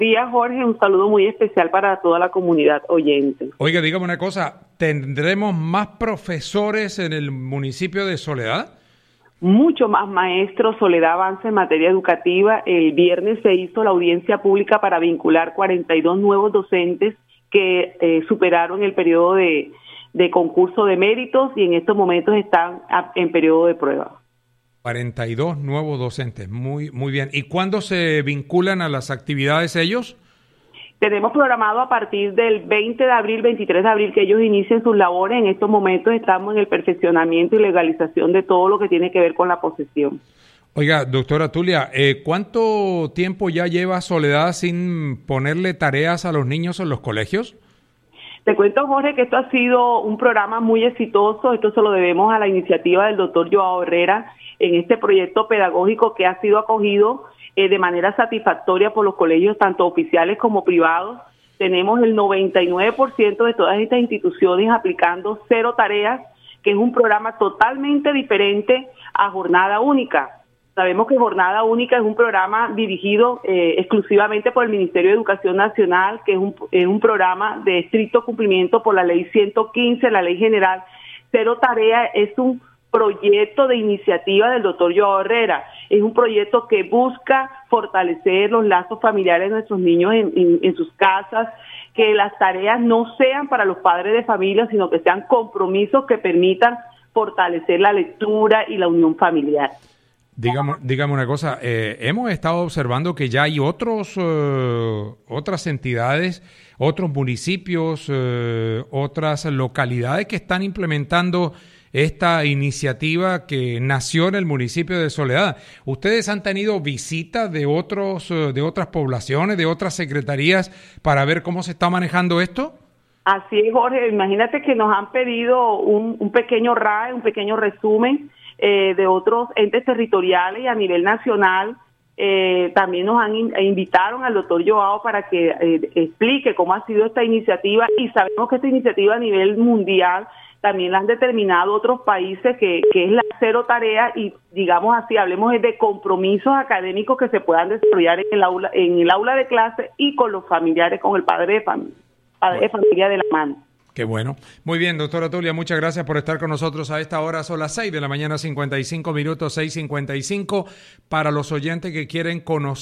Días, Jorge, un saludo muy especial para toda la comunidad oyente. Oiga, dígame una cosa, ¿tendremos más profesores en el municipio de Soledad? Mucho más maestros. Soledad avanza en materia educativa. El viernes se hizo la audiencia pública para vincular 42 nuevos docentes que superaron el periodo de concurso de méritos y en estos momentos están en periodo de prueba. 42 nuevos docentes, muy bien. ¿Y cuándo se vinculan a las actividades ellos? Tenemos programado a partir del 20 de abril, 23 de abril, que ellos inicien sus labores. En estos momentos estamos en el perfeccionamiento y legalización de todo lo que tiene que ver con la posesión. Oiga, doctora Tulia, ¿cuánto tiempo ya lleva Soledad sin ponerle tareas a los niños en los colegios? Te cuento, Jorge, que esto ha sido un programa muy exitoso. Esto se lo debemos a la iniciativa del doctor Joao Herrera en este proyecto pedagógico que ha sido acogido de manera satisfactoria por los colegios, tanto oficiales como privados. Tenemos el 99% de todas estas instituciones aplicando 0 tareas, que es un programa totalmente diferente a Jornada Única. Sabemos que Jornada Única es un programa dirigido exclusivamente por el Ministerio de Educación Nacional, que es un programa de estricto cumplimiento por la Ley 115, la Ley General. 0 Tarea es un proyecto de iniciativa del doctor Joao Herrera. Es un proyecto que busca fortalecer los lazos familiares de nuestros niños en sus casas, que las tareas no sean para los padres de familia, sino que sean compromisos que permitan fortalecer la lectura y la unión familiar. Dígame una cosa, hemos estado observando que ya hay otras entidades, otros municipios, otras localidades que están implementando esta iniciativa que nació en el municipio de Soledad. ¿Ustedes han tenido visitas de otras poblaciones, de otras secretarías para ver cómo se está manejando esto? Así es, Jorge. Imagínate que nos han pedido un pequeño RAE, un pequeño resumen de otros entes territoriales y a nivel nacional. También nos invitaron al doctor Joao para que explique cómo ha sido esta iniciativa, y sabemos que esta iniciativa a nivel mundial también la han determinado otros países, que es la 0 Tarea, y digamos así, hablemos de compromisos académicos que se puedan desarrollar en el aula de clase y con los familiares, con el padre de familia de la mano. Qué bueno. Muy bien, doctora Tulia, muchas gracias por estar con nosotros a esta hora. Son las 6 de la mañana, 55 minutos, 6:55. Para los oyentes que quieren conocer